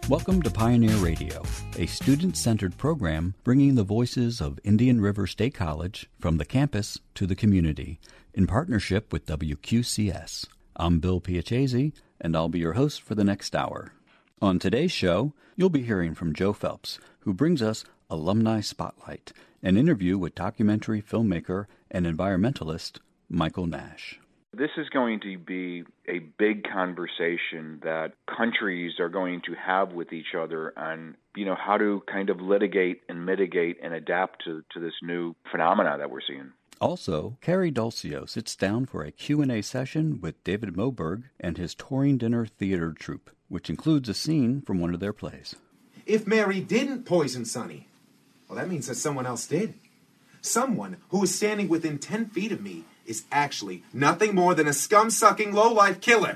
Welcome to Pioneer Radio, a student-centered program bringing the voices of Indian River State College from the campus to the community in partnership with WQCS. I'm Bill Piacese, and I'll be your host for the next hour. On today's show, you'll be hearing from Joe Phelps, who brings us Alumni Spotlight, an interview with documentary filmmaker and environmentalist Michael Nash. This is going to be a big conversation that countries are going to have with each other on, how to kind of litigate and mitigate and adapt to this new phenomena that we're seeing. Also, Carrie Dulcio sits down for a Q&A session with David Moberg and his touring dinner theater troupe, which includes a scene from one of their plays. If Mary didn't poison Sonny, well, that means that someone else did. Someone who is standing within 10 feet of me is actually nothing more than a scum-sucking low-life killer.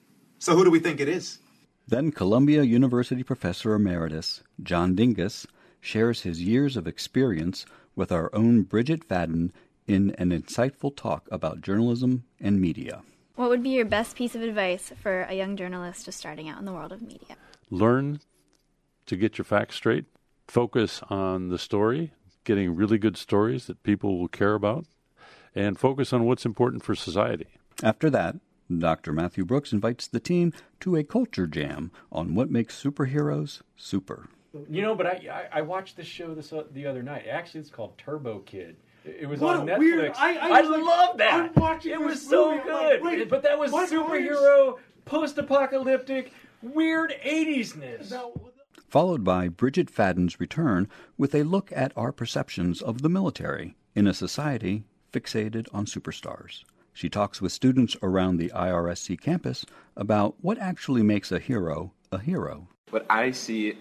So who do we think it is? Then Columbia University Professor Emeritus John Dingus shares his years of experience with our own Bridget Fadden in an insightful talk about journalism and media. What would be your best piece of advice for a young journalist just starting out in the world of media? Learn to get your facts straight. Focus on the story, getting really good stories that people will care about, and focus on what's important for society. After that, Dr. Matthew Brooks invites the team to a culture jam on what makes superheroes super. But I watched this show the other night. Actually, it's called Turbo Kid. It was what on a Netflix. Weird, I love that. I'm watching it was this so movie, good. like, but that was superhero, post-apocalyptic, weird 80s-ness. Followed by Bridget Fadden's return with a look at our perceptions of the military in a society fixated on superstars. She talks with students around the IRSC campus about what actually makes a hero a hero. What I see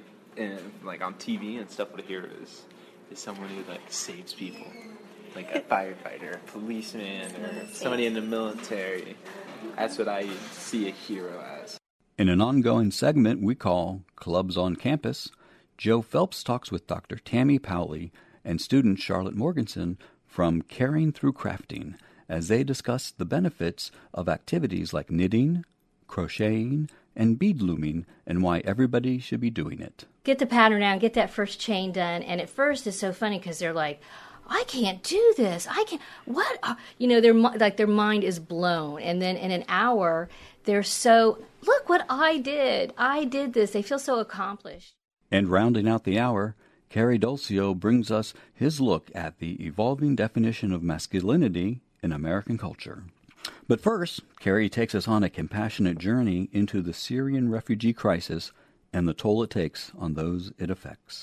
on TV and stuff, what a hero is someone who saves people, like a firefighter, a policeman, or somebody in the military. That's what I see a hero as. In an ongoing segment we call Clubs on Campus, Joe Phelps talks with Dr. Tammy Powley and student Charlotte Morganson from Caring Through Crafting as they discuss the benefits of activities like knitting, crocheting, and bead looming and why everybody should be doing it. Get the pattern down, get that first chain done, and at first it's so funny because they're like, I can't do this. I can't. What? Their mind is blown, and then in an hour they're so, look what I did. I did this. They feel so accomplished. And rounding out the hour, Carrie Dulcio brings us his look at the evolving definition of masculinity in American culture. But first, Carrie takes us on a compassionate journey into the Syrian refugee crisis and the toll it takes on those it affects.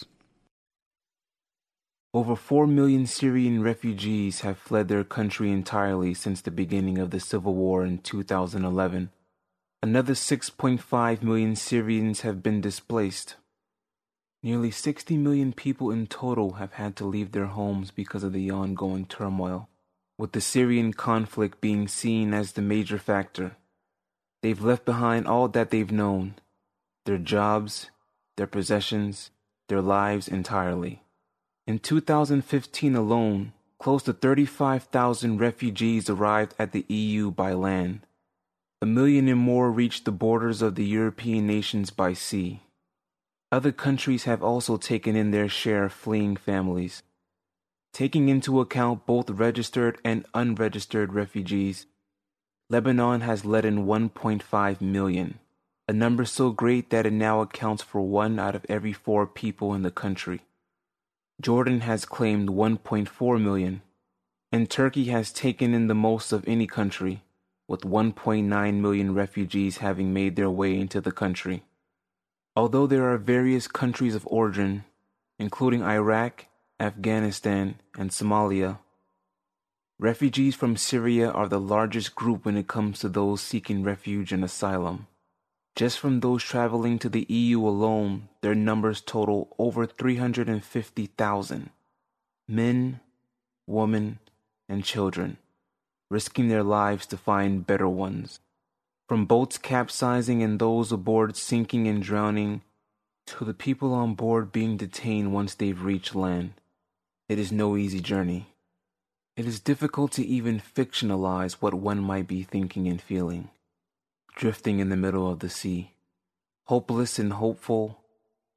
Over 4 million Syrian refugees have fled their country entirely since the beginning of the civil war in 2011. Another 6.5 million Syrians have been displaced. Nearly 60 million people in total have had to leave their homes because of the ongoing turmoil, with the Syrian conflict being seen as the major factor. They've left behind all that they've known, their jobs, their possessions, their lives entirely. In 2015 alone, close to 35,000 refugees arrived at the EU by land. 1 million and more reached the borders of the European nations by sea. Other countries have also taken in their share of fleeing families. Taking into account both registered and unregistered refugees, Lebanon has let in 1.5 million, a number so great that it now accounts for 1 out of every 4 people in the country. Jordan has claimed 1.4 million, and Turkey has taken in the most of any country, with 1.9 million refugees having made their way into the country. Although there are various countries of origin, including Iraq, Afghanistan, and Somalia, refugees from Syria are the largest group when it comes to those seeking refuge and asylum. Just from those traveling to the EU alone, their numbers total over 350,000. Men, women, and children, risking their lives to find better ones. From boats capsizing and those aboard sinking and drowning, to the people on board being detained once they've reached land. It is no easy journey. It is difficult to even fictionalize what one might be thinking and feeling. Drifting in the middle of the sea, hopeless and hopeful,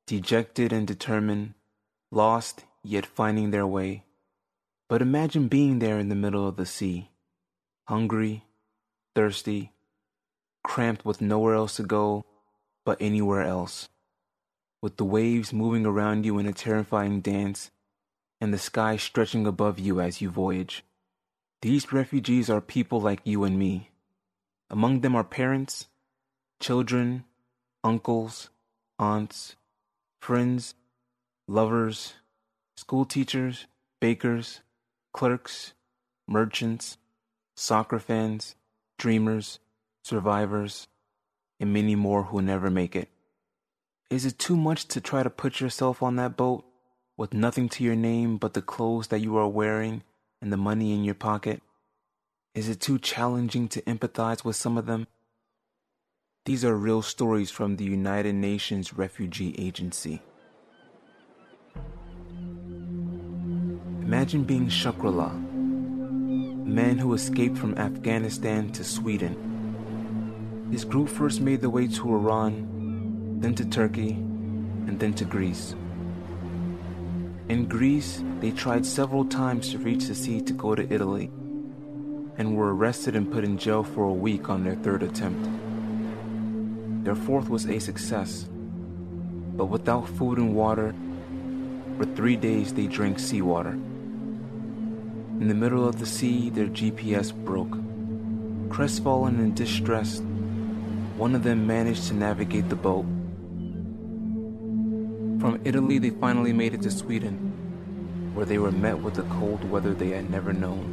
dejected and determined, lost yet finding their way. But imagine being there in the middle of the sea, hungry, thirsty, cramped with nowhere else to go but anywhere else, with the waves moving around you in a terrifying dance and the sky stretching above you as you voyage. These refugees are people like you and me. Among them are parents, children, uncles, aunts, friends, lovers, school teachers, bakers, clerks, merchants, soccer fans, dreamers, survivors, and many more who never make it. Is it too much to try to put yourself on that boat with nothing to your name but the clothes that you are wearing and the money in your pocket? Is it too challenging to empathize with some of them? These are real stories from the United Nations Refugee Agency. Imagine being Shukrullah, a man who escaped from Afghanistan to Sweden. His group first made their way to Iran, then to Turkey, and then to Greece. In Greece, they tried several times to reach the sea to go to Italy, and were arrested and put in jail for a week on their third attempt. Their fourth was a success, but without food and water, for 3 days they drank seawater. In the middle of the sea, their GPS broke. Crestfallen and distressed, one of them managed to navigate the boat. From Italy, they finally made it to Sweden, where they were met with the cold weather they had never known.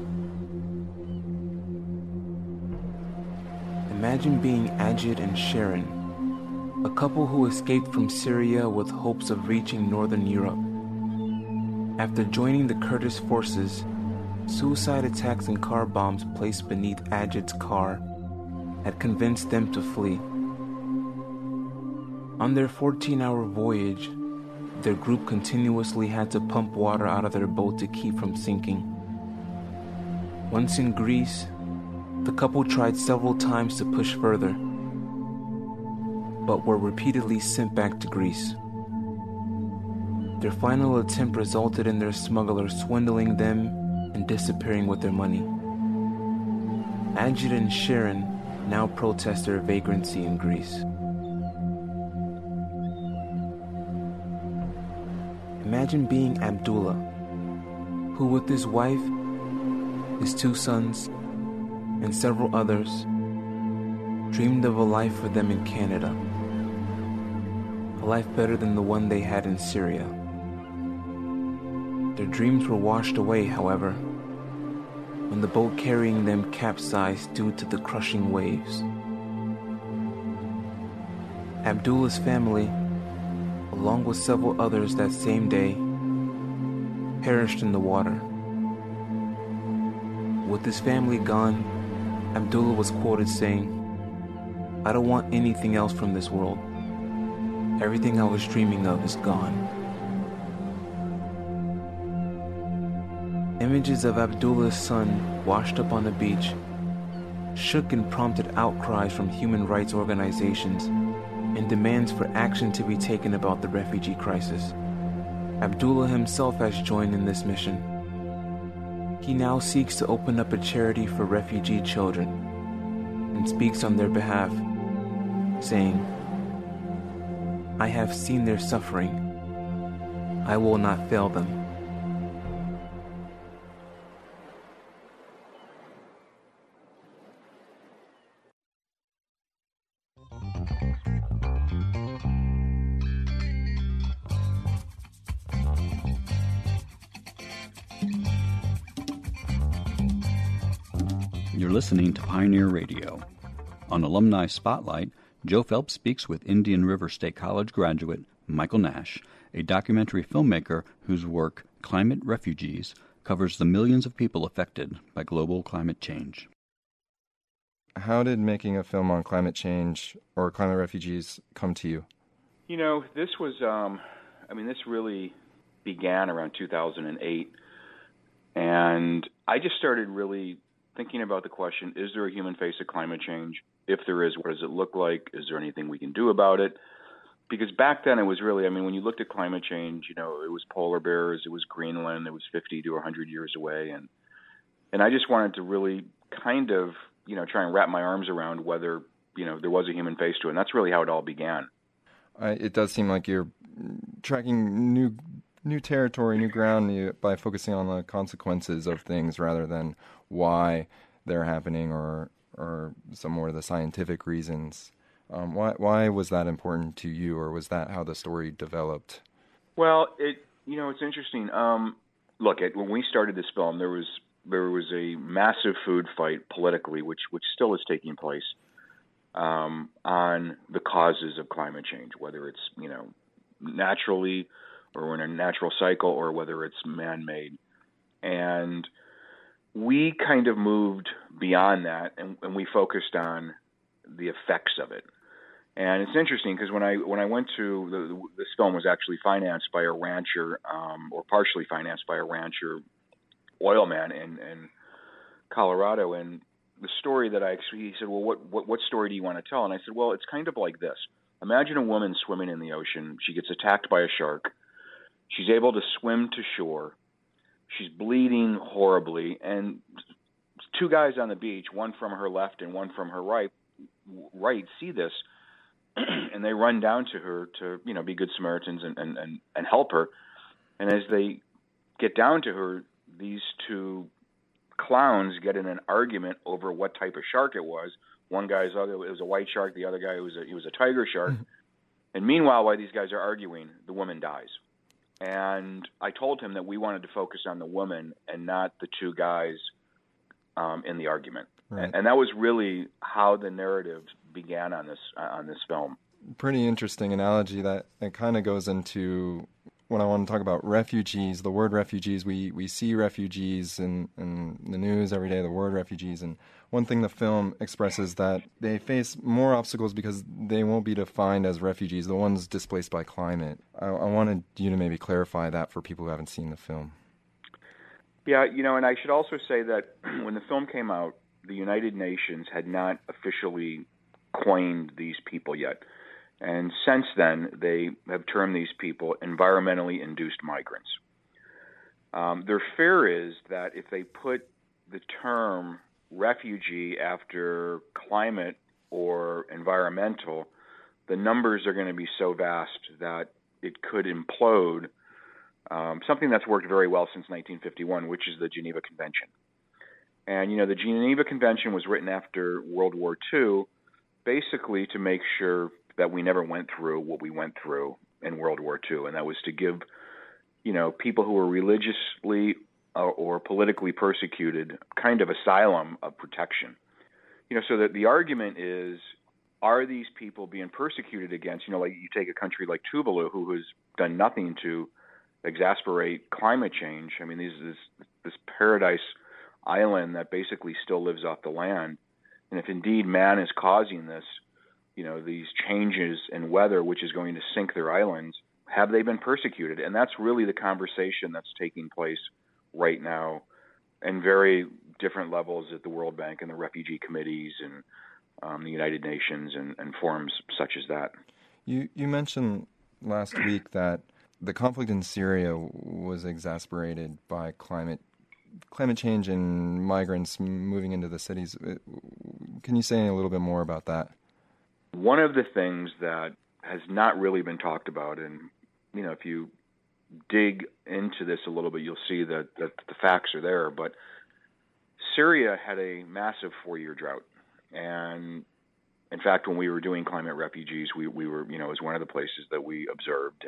Imagine being Ajit and Sharon, a couple who escaped from Syria with hopes of reaching Northern Europe. After joining the Kurdish forces, suicide attacks and car bombs placed beneath Ajit's car had convinced them to flee. On their 14-hour voyage, their group continuously had to pump water out of their boat to keep from sinking. Once in Greece, the couple tried several times to push further, but were repeatedly sent back to Greece. Their final attempt resulted in their smuggler swindling them and disappearing with their money. Ajit and Sharon now protest their vagrancy in Greece. Imagine being Abdullah, who with his wife, his 2 sons, and several others, dreamed of a life for them in Canada. A life better than the one they had in Syria. Their dreams were washed away, however, when the boat carrying them capsized due to the crushing waves. Abdullah's family, along with several others that same day, perished in the water. With his family gone, Abdullah was quoted saying, "I don't want anything else from this world. Everything I was dreaming of is gone." Images of Abdullah's son washed up on the beach shook and prompted outcries from human rights organizations and demands for action to be taken about the refugee crisis. Abdullah himself has joined in this mission. He now seeks to open up a charity for refugee children and speaks on their behalf, saying, "I have seen their suffering. I will not fail them." You're listening to Pioneer Radio. On Alumni Spotlight, Joe Phelps speaks with Indian River State College graduate Michael Nash, a documentary filmmaker whose work, Climate Refugees, covers the millions of people affected by global climate change. How did making a film on climate change or climate refugees come to you? You know, this was, this really began around 2008. And I just started really thinking about the question, is there a human face of climate change? If there is, what does it look like? Is there anything we can do about it? because back then it was really, I mean, when you looked at climate change, it was polar bears, it was Greenland, it was 50 to 100 years away. And I just wanted to really kind of, try and wrap my arms around whether, there was a human face to it. And that's really how it all began. It does seem like you're tracking new territory, new ground by focusing on the consequences of things rather than why they're happening or some more of the scientific reasons. Why was that important to you, or was that how the story developed? Well, it's interesting. Look, when we started this film, there was a massive food fight politically, which still is taking place, on the causes of climate change, whether it's naturally or in a natural cycle, or whether it's man-made. And we kind of moved beyond that, and we focused on the effects of it. And it's interesting because when I went to this film was actually financed by a rancher, or partially financed by a rancher, oil man in Colorado. And the story that he said, well, what story do you want to tell? And I said, well, it's kind of like this. Imagine a woman swimming in the ocean. She gets attacked by a shark. She's able to swim to shore. She's bleeding horribly. And two guys on the beach, one from her left and one from her right, see this. And they run down to her to, be good Samaritans and help her. And as they get down to her, these two clowns get in an argument over what type of shark it was. One guy's it was a white shark. The other guy it was a tiger shark. And meanwhile, while these guys are arguing, the woman dies. And I told him that we wanted to focus on the woman and not the two guys in the argument. Right. And that was really how the narrative began on this film. Pretty interesting analogy that it kind of goes into when I want to talk about refugees. The word refugees, we see refugees in the news every day, the word refugees. And one thing the film expresses that they face more obstacles because they won't be defined as refugees, the ones displaced by climate. I wanted you to maybe clarify that for people who haven't seen the film. Yeah, and I should also say that when the film came out, the United Nations had not officially coined these people yet. And since then, they have termed these people environmentally induced migrants. Their fear is that if they put the term refugee after climate or environmental, the numbers are going to be so vast that it could implode something that's worked very well since 1951, which is the Geneva Convention. And, the Geneva Convention was written after World War II, basically to make sure that we never went through what we went through in World War II, and that was to give, people who were religiously or politically persecuted kind of asylum of protection. So that the argument is, are these people being persecuted against, like you take a country like Tuvalu, who has done nothing to exacerbate climate change. I mean, this paradise island that basically still lives off the land. And if indeed man is causing this, these changes in weather, which is going to sink their islands, have they been persecuted? And that's really the conversation that's taking place right now in very different levels at the World Bank and the refugee committees and the United Nations and forums such as that. You mentioned last week that the conflict in Syria was exacerbated by climate change and migrants moving into the cities. Can you say a little bit more about that? One of the things that has not really been talked about, and if you dig into this a little bit, you'll see that the facts are there. But Syria had a massive 4-year drought, and in fact, when we were doing Climate Refugees, we were, it was one of the places that we observed,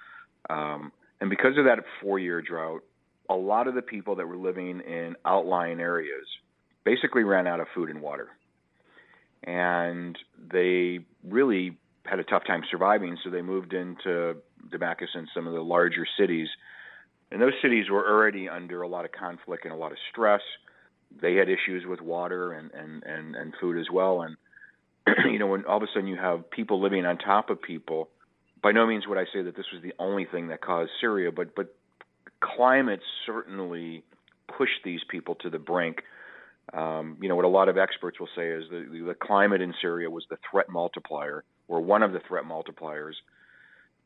and because of that 4-year drought, a lot of the people that were living in outlying areas basically ran out of food and water. And they really had a tough time surviving, so they moved into Damascus and some of the larger cities. And those cities were already under a lot of conflict and a lot of stress. They had issues with water and food as well. And, when all of a sudden you have people living on top of people, by no means would I say that this was the only thing that caused Syria, but climate certainly pushed these people to the brink. What a lot of experts will say is the climate in Syria was the threat multiplier, or one of the threat multipliers,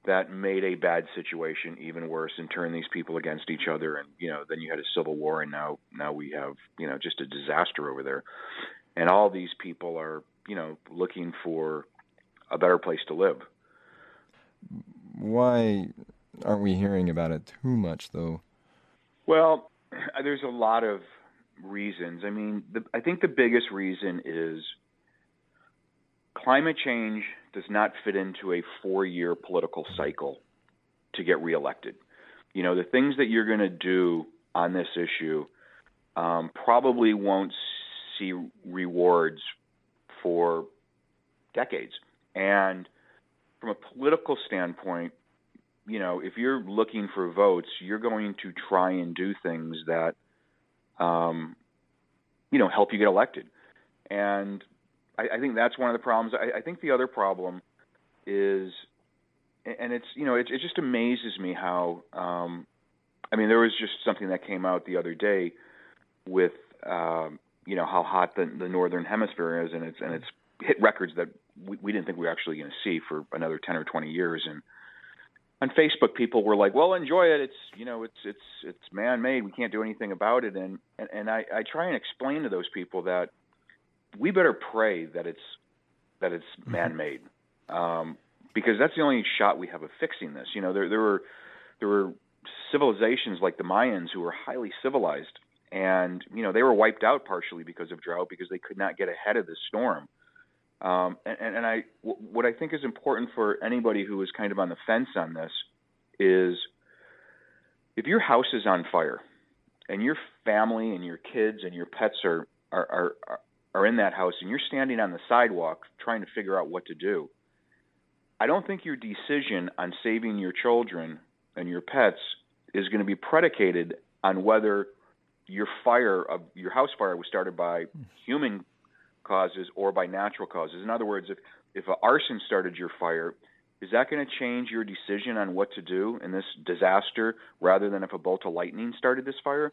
that made a bad situation even worse and turned these people against each other. And, then you had a civil war, and now we have, just a disaster over there. And all these people are, looking for a better place to live. Why aren't we hearing about it too much, though? Well, there's a lot of reasons. I mean, I think the biggest reason is climate change does not fit into a 4-year political cycle to get reelected. The things that you're going to do on this issue probably won't see rewards for decades. And from a political standpoint, if you're looking for votes, you're going to try and do things that, help you get elected. And I think that's one of the problems. I think the other problem is, and it just amazes me how, there was just something that came out the other day with, how hot the Northern Hemisphere is, and it's hit records that we didn't think we were actually going to see for another 10 or 20 years. And on Facebook, people were like, "Well, enjoy it. It's man-made. We can't do anything about it." And I try and explain to those people that we better pray that it's man-made, because that's the only shot we have of fixing this. There were civilizations like the Mayans who were highly civilized, and they were wiped out partially because of drought, because they could not get ahead of the storm. What I think is important for anybody who is kind of on the fence on this is, if your house is on fire and your family and your kids and your pets are in that house, and you're standing on the sidewalk trying to figure out what to do, I don't think your decision on saving your children and your pets is going to be predicated on whether your house fire was started by human causes or by natural causes. In other words, if an arson started your fire, is that going to change your decision on what to do in this disaster, rather than if a bolt of lightning started this fire?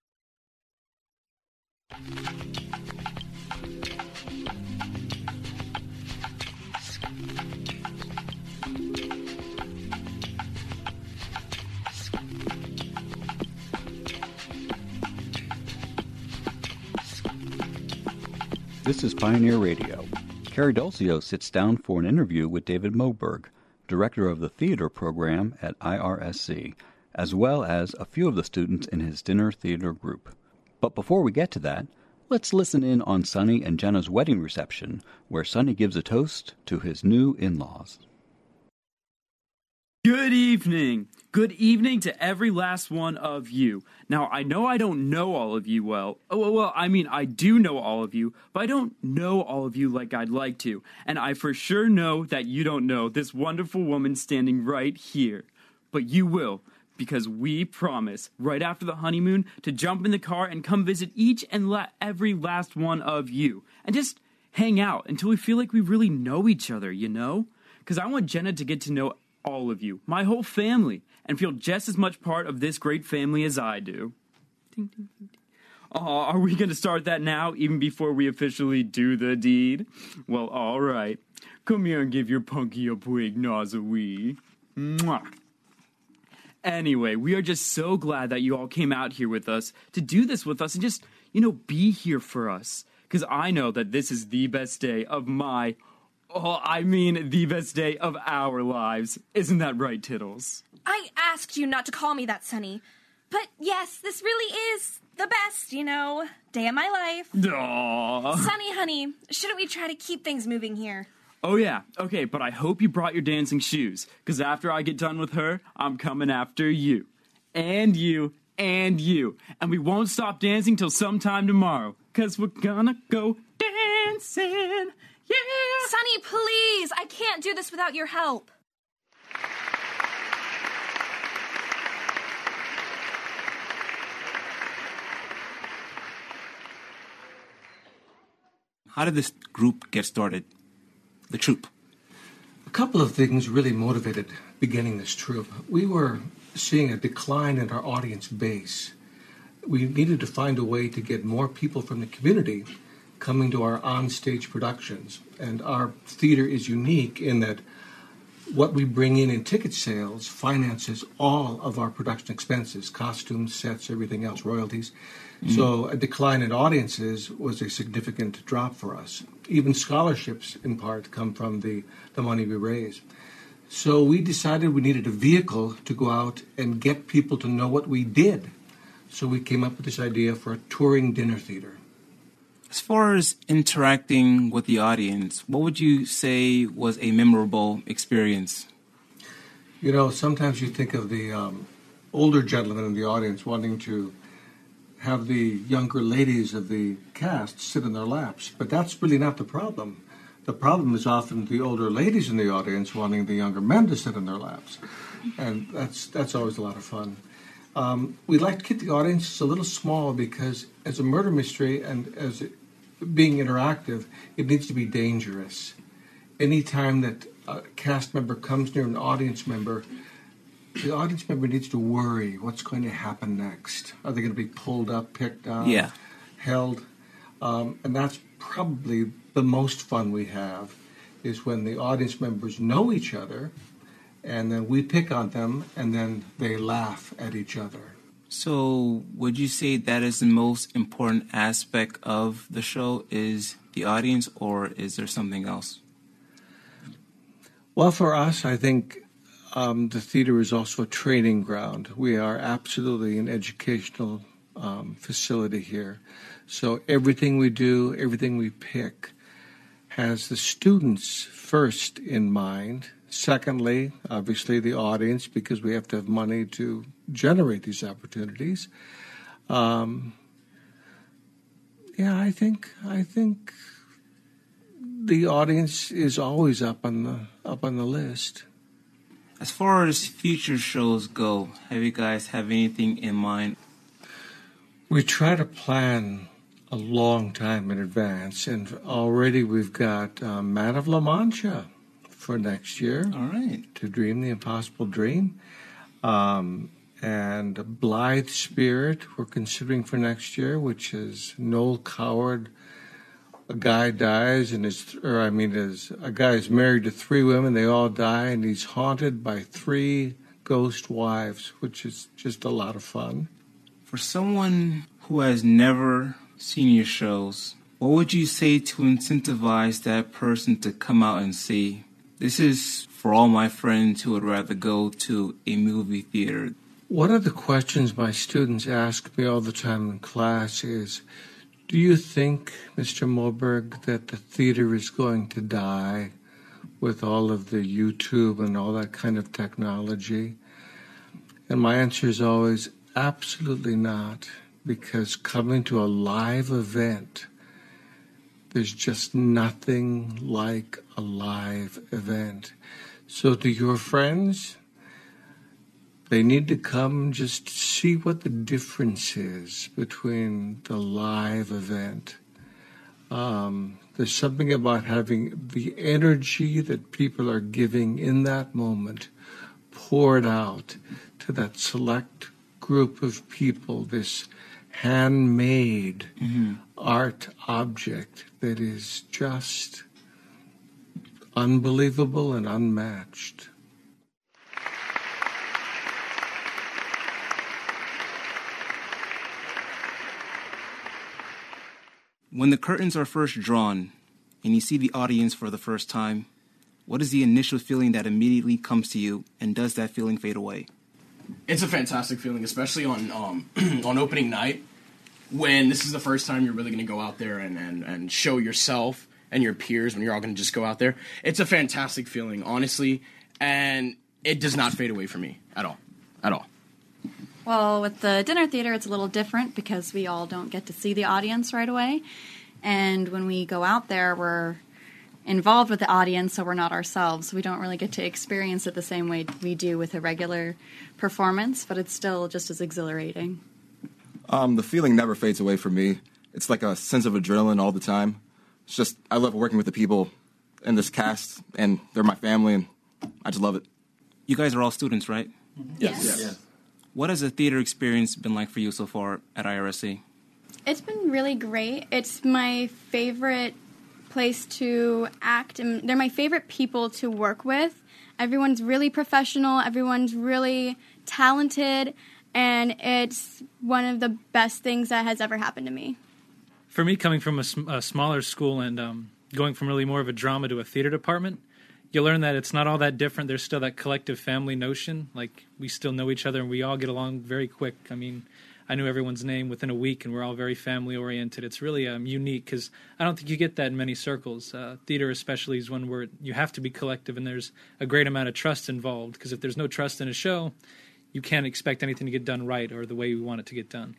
This is Pioneer Radio. Carrie Dulcio sits down for an interview with David Moberg, director of the theater program at IRSC, as well as a few of the students in his dinner theater group. But before we get to that, let's listen in on Sonny and Jenna's wedding reception, where Sonny gives a toast to his new in-laws. Good evening. Good evening to every last one of you. Now, I know I don't know all of you well. I do know all of you, but I don't know all of you like I'd like to. And I for sure know that you don't know this wonderful woman standing right here. But you will, because we promise, right after the honeymoon, to jump in the car and come visit each and every last one of you. And just hang out until we feel like we really know each other, Because I want Jenna to get to know all of you, my whole family, and feel just as much part of this great family as I do. Ding, ding, ding, ding. Are we going to start that now, even before we officially do the deed? Well, all right. Come here and give your punky a big nausewee. Mwah. Anyway, we are just so glad that you all came out here with us to do this with us and just, be here for us. Because I know that this is the best day of the best day of our lives. Isn't that right, Tittles? I asked you not to call me that, Sonny. But yes, this really is the best, day of my life. Aww. Sonny, honey, shouldn't we try to keep things moving here? Oh yeah, okay, but I hope you brought your dancing shoes, because after I get done with her, I'm coming after you. And you, and you. And we won't stop dancing till sometime tomorrow, because we're gonna go dancing. Yeah! Sonny, please! I can't do this without your help. How did this group get started? The troupe? A couple of things really motivated beginning this troupe. We were seeing a decline in our audience base. We needed to find a way to get more people from the community coming to our on-stage productions. And our theater is unique in that what we bring in ticket sales finances all of our production expenses, costumes, sets, everything else, royalties. Mm-hmm. So a decline in audiences was a significant drop for us. Even scholarships, in part, come from the money we raise. So we decided we needed a vehicle to go out and get people to know what we did. So we came up with this idea for a touring dinner theater. As far as interacting with the audience, what would you say was a memorable experience? You know, sometimes you think of the older gentlemen in the audience wanting to have the younger ladies of the cast sit in their laps, but that's really not the problem. The problem is often the older ladies in the audience wanting the younger men to sit in their laps, and that's always a lot of fun. We like to keep the audiences a little small because as a murder mystery and as being interactive, it needs to be dangerous. Anytime that a cast member comes near an audience member, the audience member needs to worry what's going to happen next. Are they going to be pulled up, picked up, held? And that's probably the most fun we have, is when the audience members know each other and then we pick on them and then they laugh at each other. So would you say that is the most important aspect of the show, is the audience, or is there something else? Well, for us, I think the theater is also a training ground. We are absolutely an educational facility here. So everything we do, everything we pick, has the students first in mind. Secondly, obviously the audience, because we have to have money to generate these opportunities. I think the audience is always up on the list. As far as future shows go, have you guys have anything in mind? We try to plan a long time in advance, and already we've got Man of La Mancha for next year. All right. To Dream the Impossible Dream. And Blithe Spirit we're considering for next year, which is Noel Coward. A guy dies, a guy is married to 3 women, they all die, and he's haunted by 3 ghost wives, which is just a lot of fun. For someone who has never seen your shows, what would you say to incentivize that person to come out and see? This is for all my friends who would rather go to a movie theater. One of the questions my students ask me all the time in class is, do you think, Mr. Moberg, that the theater is going to die with all of the YouTube and all that kind of technology? And my answer is always, absolutely not, because coming to a live event, there's just nothing like a live event. So to your friends, they need to come just see what the difference is between the live event. There's something about having the energy that people are giving in that moment poured out to that select group of people, this handmade art object that is just unbelievable and unmatched. When the curtains are first drawn and you see the audience for the first time, what is the initial feeling that immediately comes to you, and does that feeling fade away? It's a fantastic feeling, especially on on opening night, when this is the first time you're really going to go out there and show yourself and your peers, when you're all going to just go out there. It's a fantastic feeling, honestly, and it does not fade away from me at all. At all. Well, with the dinner theater, it's a little different because we all don't get to see the audience right away. And when we go out there, we're involved with the audience, so we're not ourselves. We don't really get to experience it the same way we do with a regular performance, but it's still just as exhilarating. The feeling never fades away from me. It's like a sense of adrenaline all the time. It's just, I love working with the people in this cast, and they're my family, and I just love it. You guys are all students, right? Yes. Yes. What has the theater experience been like for you so far at IRSC? It's been really great. It's my favorite place to act, and they're my favorite people to work with, Everyone's really professional. Everyone's really talented. And it's one of the best things that has ever happened to me. For me, coming from a smaller school and going from really more of a drama to a theater department, you learn that it's not all that different. There's still that collective family notion. Like, we still know each other and we all get along very quick. I mean, I knew everyone's name within a week, and we're all very family-oriented. It's really unique because I don't think you get that in many circles. Theater especially is one where you have to be collective, and there's a great amount of trust involved, because if there's no trust in a show, you can't expect anything to get done right or the way we want it to get done.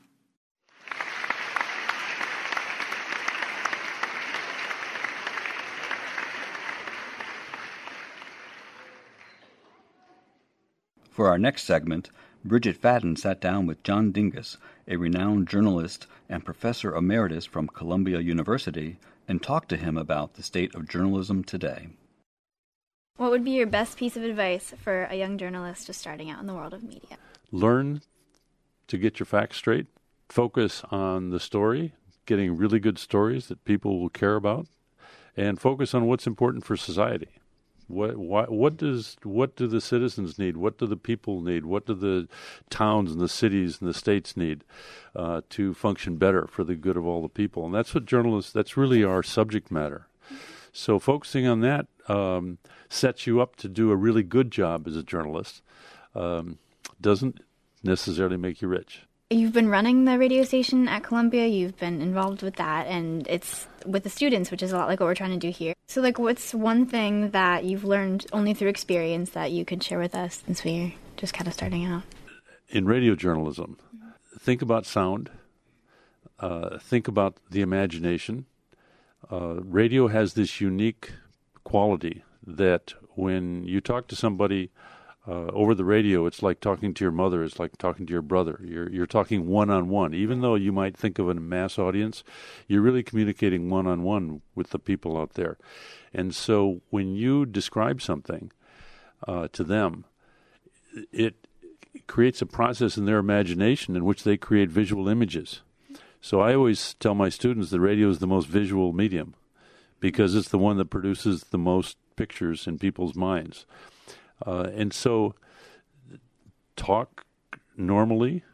For our next segment, Bridget Fadden sat down with John Dingus, a renowned journalist and professor emeritus from Columbia University, and talked to him about the state of journalism today. What would be your best piece of advice for a young journalist just starting out in the world of media? Learn to get your facts straight. Focus on the story, getting really good stories that people will care about, and focus on what's important for society. What do the citizens need? What do the people need? What do the towns and the cities and the states need to function better for the good of all the people? And that's what that's really our subject matter. So focusing on that sets you up to do a really good job as a journalist. Doesn't necessarily make you rich. You've been running the radio station at Columbia. You've been involved with that, and it's with the students, which is a lot like what we're trying to do here. So, what's one thing that you've learned only through experience that you could share with us since we're just kind of starting out? In radio journalism, think about sound. Think about the imagination. Radio has this unique quality that when you talk to somebody over the radio, it's like talking to your mother. It's like talking to your brother. You're talking one-on-one. Even though you might think of a mass audience, you're really communicating one-on-one with the people out there. And so when you describe something to them, it creates a process in their imagination in which they create visual images. So I always tell my students that radio is the most visual medium because it's the one that produces the most pictures in people's minds. And so talk normally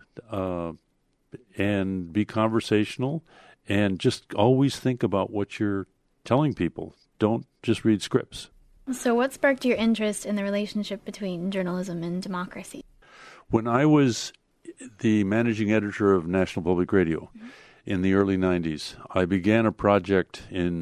and be conversational and just always think about what you're telling people. Don't just read scripts. So what sparked your interest in the relationship between journalism and democracy? When I was the managing editor of National Public Radio in the early 90s, I began a project in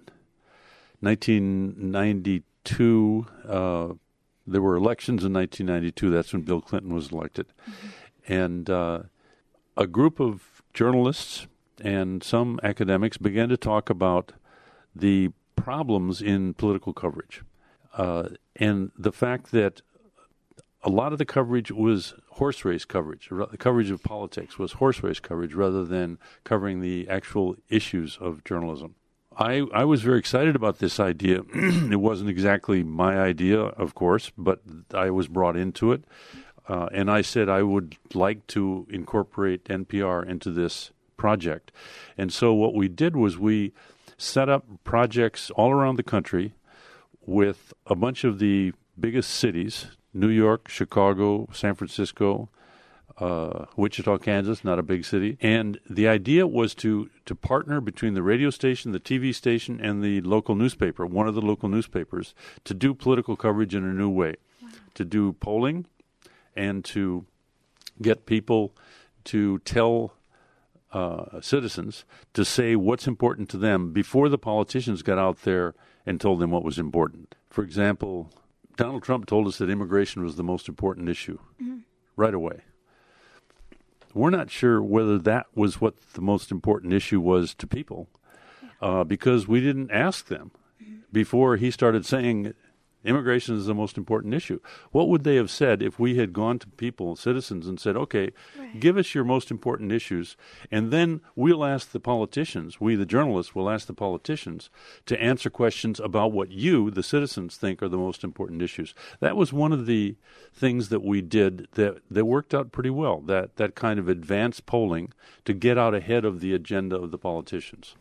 1992. There were elections in 1992. That's when Bill Clinton was elected. And a group of journalists and some academics began to talk about the problems in political coverage and the fact that a lot of the coverage was horse race coverage. The coverage of politics was horse race coverage rather than covering the actual issues of journalism. I was very excited about this idea. It wasn't exactly my idea, of course, but I was brought into it. And I said I would like to incorporate NPR into this project. And so what we did was we set up projects all around the country with a bunch of the biggest cities, New York, Chicago, San Francisco, Wichita, Kansas, not a big city. And the idea was to partner between the radio station, the TV station, and the local newspaper, one of the local newspapers, to do political coverage in a new way, to do polling and to get people to tell citizens to say what's important to them before the politicians got out there and told them what was important. For example, Donald Trump told us that immigration was the most important issue right away. We're not sure whether that was what the most important issue was to people because we didn't ask them before he started saying immigration is the most important issue. What would they have said if we had gone to people, citizens, and said, okay, give us your most important issues, and then we'll ask the politicians, we the journalists will ask the politicians to answer questions about what you, the citizens, think are the most important issues. That was one of the things that we did that worked out pretty well, that kind of advanced polling to get out ahead of the agenda of the politicians.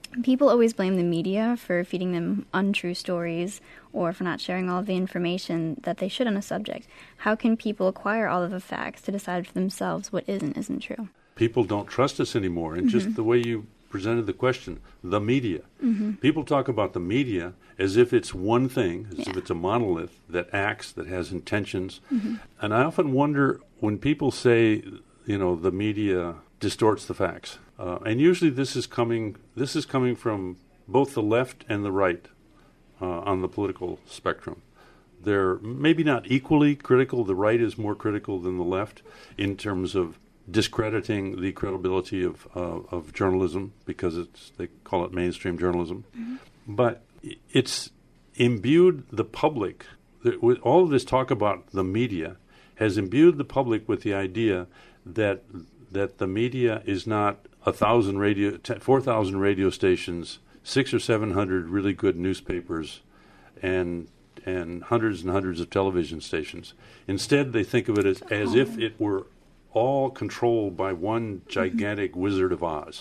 People always blame the media for feeding them untrue stories or for not sharing all of the information that they should on a subject. How can people acquire all of the facts to decide for themselves what is and isn't true? People don't trust us anymore. And just the way you presented the question, the media. People talk about the media as if it's one thing, as if it's a monolith that acts, that has intentions. And I often wonder when people say, the media distorts the facts. And usually this is coming from both the left and the right on the political spectrum. They're maybe not equally critical. The right is more critical than the left in terms of discrediting the credibility of journalism because they call it mainstream journalism. But it's imbued the public, with all of this talk about the media, has imbued the public with the idea that the media is not 4,000 radio stations, 600 or 700 really good newspapers, and hundreds and hundreds of television stations. Instead, they think of it as if it were all controlled by one gigantic Wizard of Oz,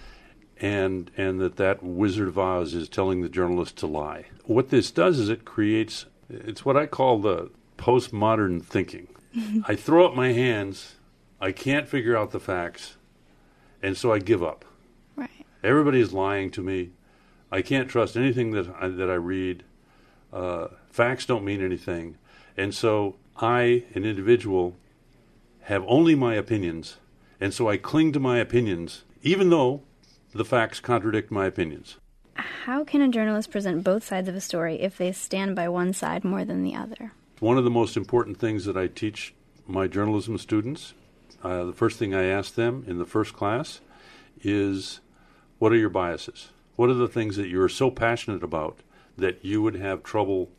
and that Wizard of Oz is telling the journalist to lie. What this does is it's what I call the postmodern thinking. I throw up my hands, I can't figure out the facts, and so I give up. Right. Everybody's lying to me. I can't trust anything that I read. Facts don't mean anything. And so I, an individual, have only my opinions, and so I cling to my opinions, even though the facts contradict my opinions. How can a journalist present both sides of a story if they stand by one side more than the other? One of the most important things that I teach my journalism students, the first thing I ask them in the first class is, what are your biases? What are the things that you're so passionate about that you would have trouble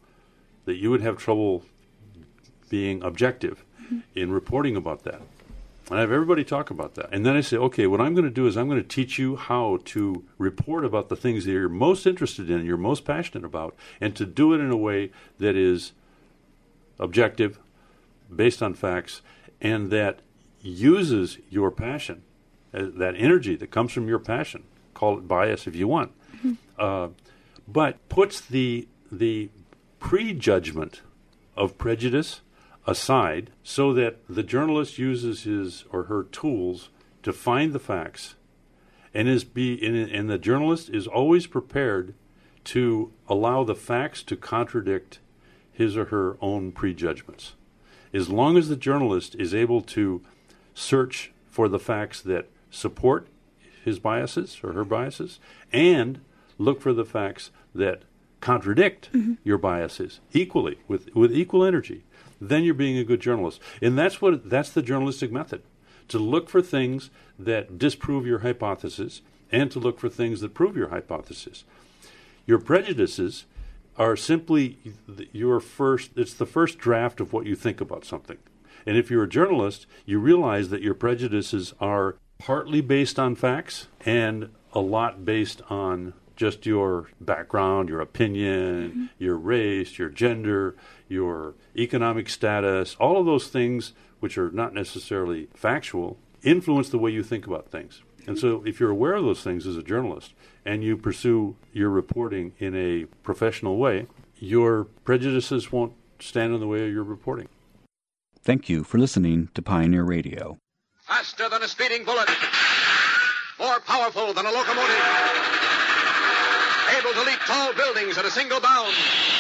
being objective in reporting about that? And I have everybody talk about that. And then I say, okay, what I'm going to do is I'm going to teach you how to report about the things that you're most interested in, you're most passionate about, and to do it in a way that is objective, based on facts, and that uses your passion, that energy that comes from your passion. Call it bias if you want. But puts the prejudgment of prejudice aside so that the journalist uses his or her tools to find the facts, and the journalist is always prepared to allow the facts to contradict his or her own prejudgments. As long as the journalist is able to search for the facts that support his biases or her biases and look for the facts that contradict your biases equally, with equal energy, then you're being a good journalist. And that's the journalistic method, to look for things that disprove your hypothesis and to look for things that prove your hypothesis. Your prejudices are simply it's the first draft of what you think about something. And if you're a journalist, you realize that your prejudices are partly based on facts and a lot based on just your background, your opinion, your race, your gender, your economic status, all of those things which are not necessarily factual, influence the way you think about things. And so if you're aware of those things as a journalist and you pursue your reporting in a professional way, your prejudices won't stand in the way of your reporting. Thank you for listening to Pioneer Radio. Faster than a speeding bullet. More powerful than a locomotive. Able to leap tall buildings at a single bound.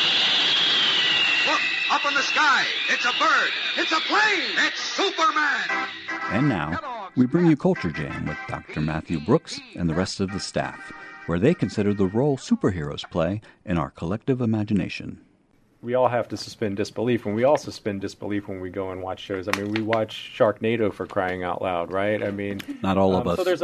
Look, up in the sky. It's a bird. It's a plane. It's Superman. And now, we bring you Culture Jam with Dr. Matthew Brooks and the rest of the staff, where they consider the role superheroes play in our collective imagination. We all have to suspend disbelief, and we all suspend disbelief when we go and watch shows. I mean, we watch Sharknado for crying out loud, right? I mean, not all of us. So there's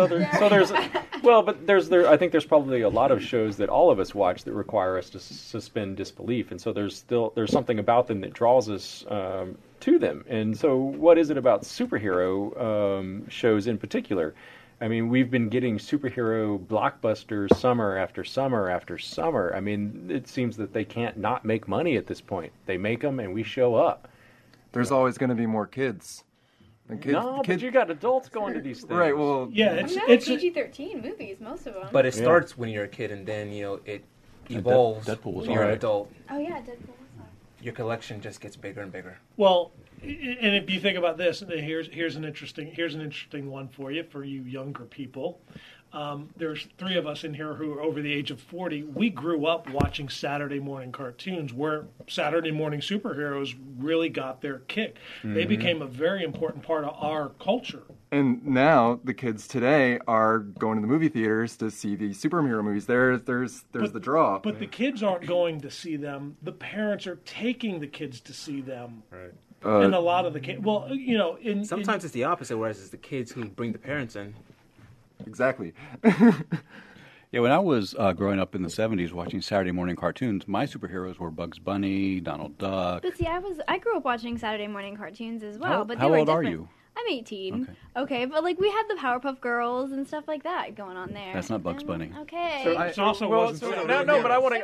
I think there's probably a lot of shows that all of us watch that require us to suspend disbelief, and so there's something about them that draws us to them. And so, what is it about superhero shows in particular? I mean, we've been getting superhero blockbusters summer after summer after summer. I mean, it seems that they can't not make money at this point. They make them and we show up. There's always going to be more kids But you got adults going to these things. Right, well... Yeah, it's PG-13 movies, most of them. But it starts when you're a kid, and then, it evolves Deadpool was when you're an alright. adult. Oh, yeah, Deadpool. Your collection just gets bigger and bigger. Well, and if you think about this, here's an interesting one for you younger people. There's 3 of us in here who are over the age of 40. We grew up watching Saturday morning cartoons where Saturday morning superheroes really got their kick. They Mm-hmm. became a very important part of our culture. And now the kids today are going to the movie theaters to see the superhero movies. There's the draw. But the kids aren't going to see them. The parents are taking the kids to see them. Right. And a lot of the kids, sometimes it's the opposite, whereas it's the kids who bring the parents in. Exactly. Yeah, when I was growing up in the 70s watching Saturday morning cartoons, my superheroes were Bugs Bunny, Donald Duck. But see, I grew up watching Saturday morning cartoons as well. But they how were old are different. you? I'm 18. Okay, but we had the Powerpuff Girls and stuff like that going on there. That's not Bugs Bunny. Okay. It also wasn't. No, but I want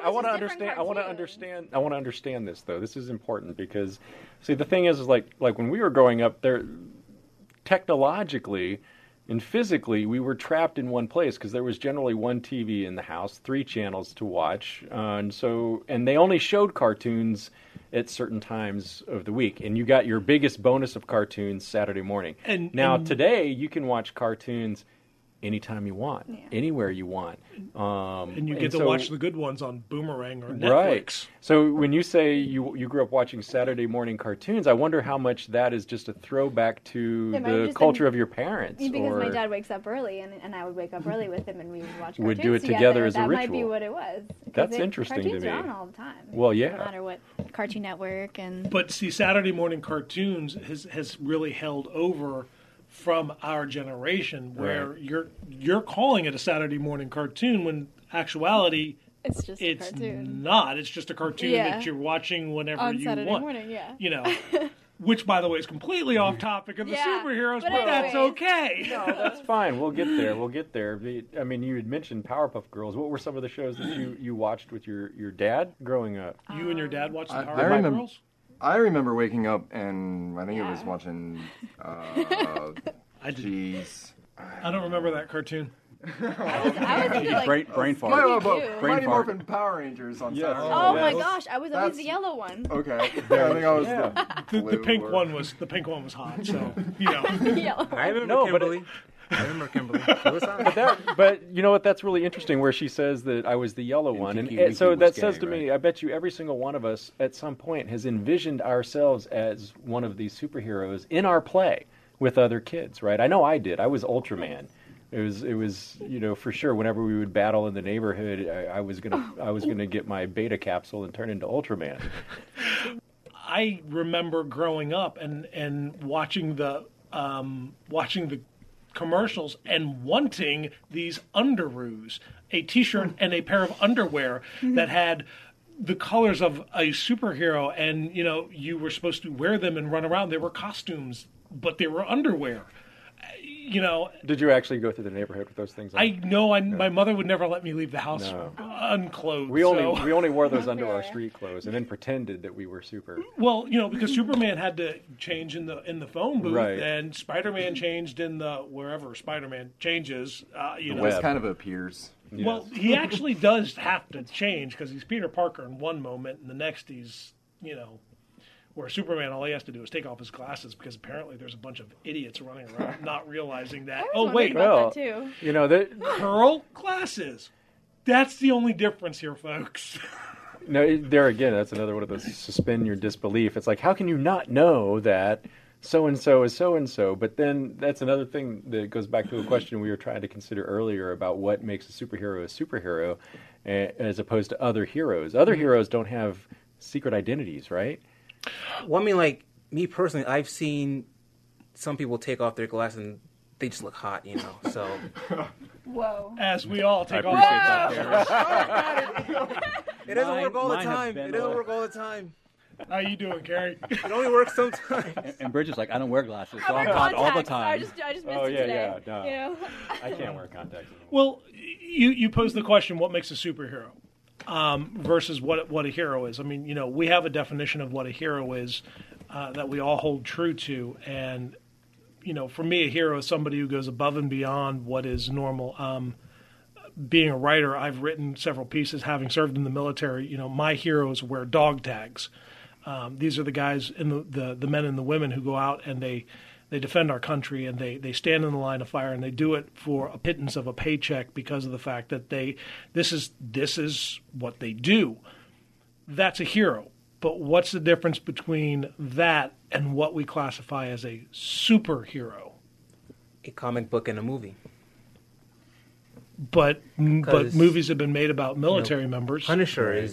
to understand this though. This is important because, see, the thing is like when we were growing up, there, technologically and physically, we were trapped in one place because there was generally one TV in the house, 3 channels to watch, and they only showed cartoons at certain times of the week, and you got your biggest bonus of cartoons Saturday morning. And today you can watch cartoons anytime you want, anywhere you want, and you get to watch the good ones on Boomerang or Netflix. Right. So when you say you grew up watching Saturday morning cartoons, I wonder how much that is just a throwback to the culture of your parents. Because my dad wakes up early, and I would wake up early with him, and we would watch cartoons would do it together as a that ritual. That might be what it was. That's interesting to me. Cartoons are on all the time. Well, yeah. No matter what, Cartoon Network and. But see, Saturday morning cartoons has really held over from our generation, where you're calling it a Saturday morning cartoon when actuality it's just a cartoon. Not. It's just a cartoon that you're watching whenever on you Saturday want. Morning, yeah. Which, by the way, is completely off topic of the superheroes, but that's okay. No, that's fine. We'll get there. I mean, you had mentioned Powerpuff Girls. What were some of the shows that you watched with your dad growing up? You and your dad watched the Powerpuff Girls? I remember waking up and I think it was watching. Jeez, I don't remember that cartoon. I was into brain fart. Mighty Morphin Power Rangers on Saturday. Oh my gosh, I was always the yellow one. Okay, yeah, I think I was the pink one was hot. So I remember Kimberly. I remember Kimberly. But you know what? That's really interesting. Where she says that I was the yellow one, and so that says to me, I bet you every single one of us at some point has envisioned ourselves as one of these superheroes in our play with other kids, right? I know I did. I was Ultraman. It was for sure. Whenever we would battle in the neighborhood, I was gonna get my beta capsule and turn into Ultraman. I remember growing up and watching the commercials and wanting these underoos, a T-shirt and a pair of underwear that had the colors of a superhero, and you were supposed to wear them and run around. They were costumes, but they were underwear. Did you actually go through the neighborhood with those things on? My mother would never let me leave the house unclothed. We only wore those under our street clothes and then pretended that we were super. Well, because Superman had to change in the phone booth, right. And Spider-Man changed in the wherever Spider-Man changes. It kind of appears. Yes. Well, he actually does have to change because he's Peter Parker in one moment, and the next he's where Superman, all he has to do is take off his glasses because apparently there's a bunch of idiots running around not realizing that. Oh wait, about that too. Pearl glasses. That's the only difference here, folks. No, there again, that's another one of those suspend your disbelief. It's like, how can you not know that so-and-so is so-and-so? But then that's another thing that goes back to a question we were trying to consider earlier about what makes a superhero as opposed to other heroes. Other heroes don't have secret identities, right? Well, I mean, like, me personally, I've seen some people take off their glasses and they just look hot, so... Whoa. As we all take off our glasses. It doesn't work all the time. How you doing, Carrie? It only works sometimes. And Bridget's like, I don't wear glasses, so I'm hot all the time. I just missed it today. No. I can't wear contacts anymore. Well, you pose the question, what makes a superhero? Versus what a hero is. I mean, we have a definition of what a hero is that we all hold true to, and for me, a hero is somebody who goes above and beyond what is normal. Being a writer, I've written several pieces. Having served in the military, my heroes wear dog tags. These are the guys and the men and the women who go out and they defend our country, and they stand in the line of fire, and they do it for a pittance of a paycheck because of the fact that this is what they do. That's a hero. But what's the difference between that and what we classify as a superhero? A comic book and a movie. But movies have been made about military members. Punisher is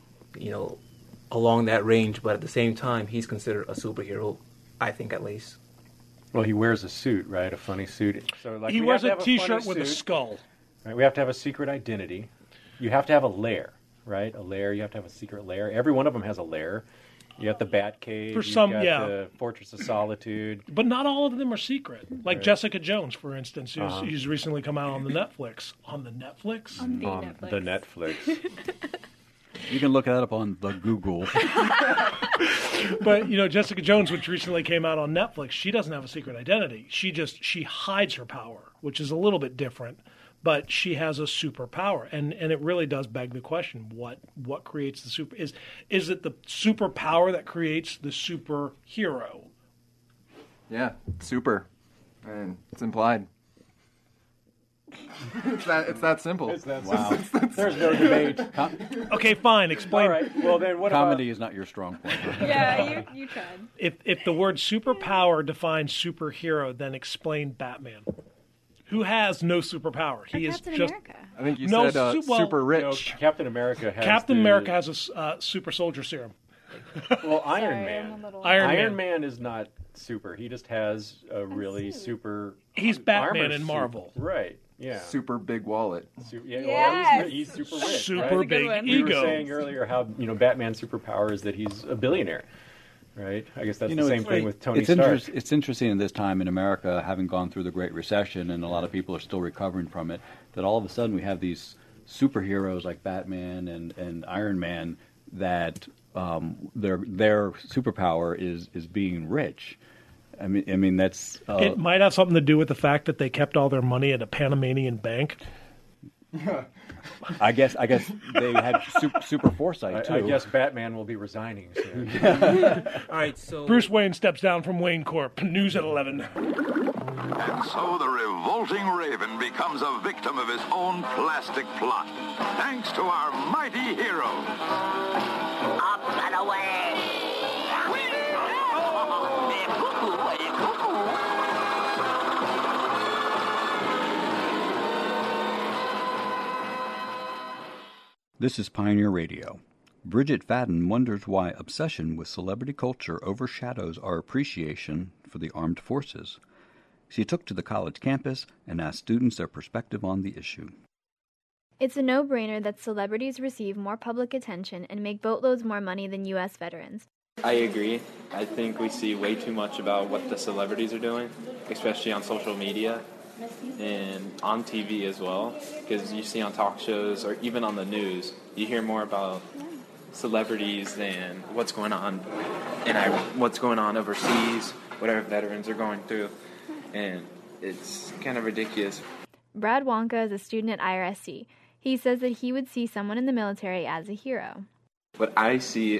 along that range, but at the same time, he's considered a superhero, I think at least. Well, he wears a suit, right? A funny suit. So, he wears a T-shirt with a skull. Right? We have to have a secret identity. You have to have a lair, right? A lair. You have to have a secret lair. Every one of them has a lair. You have the Batcave. For some, you've got the Fortress of Solitude. But not all of them are secret. Like Jessica Jones, for instance, who's recently come out on the Netflix. On the Netflix? On the Netflix. You can look that up on the Google. But, Jessica Jones, which recently came out on Netflix, she doesn't have a secret identity. She hides her power, which is a little bit different. But she has a superpower, and it really does beg the question: what creates the super? Is it the superpower that creates the superhero? Yeah, super, and it's implied. It's that simple. It's that simple. There's no debate. Okay, fine. Explain. All right. Well, then what Comedy is not your strong point. Yeah, you tried. If the word superpower defines superhero, then explain Batman. Who has no superpower? He is Captain just. America. I think you said super rich. Captain America has. Captain America has a super soldier serum. Well, Iron Man. Iron Man is not super. He just has a really super. He's Batman armor in suit. Right? Right. Yeah. Super big wallet. Well, he's super rich. Super right? big We ego. were saying earlier how Batman's superpower is that he's a billionaire. Right? I guess that's the same thing with Tony Stark. It's interesting in this time in America, having gone through the Great Recession, and a lot of people are still recovering from it, that all of a sudden we have these superheroes like Batman and Iron Man that their superpower is being rich. I mean that's. It might have something to do with the fact that they kept all their money at a Panamanian bank. I guess they had super foresight too. I guess Batman will be resigning soon. All right, so Bruce Wayne steps down from Wayne Corp. News at 11. And so the revolting Raven becomes a victim of his own plastic plot, thanks to our mighty hero. Up and away! This is Pioneer Radio. Bridget Fadden wonders why obsession with celebrity culture overshadows our appreciation for the armed forces. She took to the college campus and asked students their perspective on the issue. It's a no-brainer that celebrities receive more public attention and make boatloads more money than U.S. veterans. I agree. I think we see way too much about what the celebrities are doing, especially on social media and on TV as well, because you see on talk shows or even on the news, you hear more about celebrities than what's going on what's going on overseas, what our veterans are going through, and it's kind of ridiculous. Brad Wonka is a student at IRSC. He says that he would see someone in the military as a hero. What I see